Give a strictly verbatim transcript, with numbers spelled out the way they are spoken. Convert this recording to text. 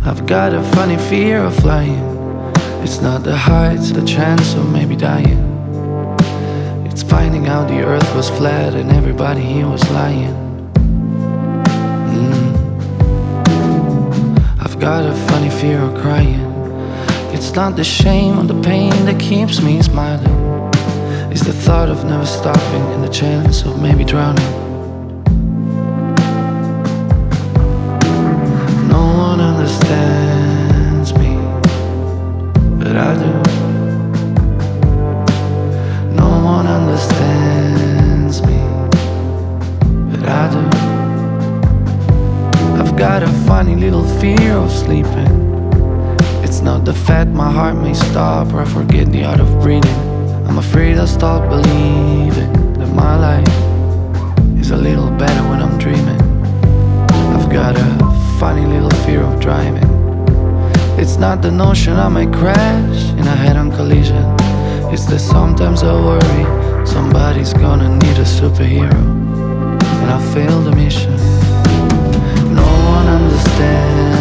I've got a funny fear of flying. It's not the heights, the chance of maybe dying. It's finding out the earth was flat and everybody here was lying. mm. I've got a funny fear of crying. It's not the shame or the pain that keeps me smiling. It's the thought of never stopping and the chance of maybe drowning. No one understands me, but I do. No one understands me, but I do. I've got a funny little fear of sleeping. It's not the fact my heart may stop or I forget the art of breathing. I'm afraid I'll stop believing that my life is a little better when I'm dreaming. I've got a funny little fear of driving. It's not the notion I might crash in a head-on collision. It's that sometimes I worry somebody's gonna need a superhero and I'll fail the mission. No one understands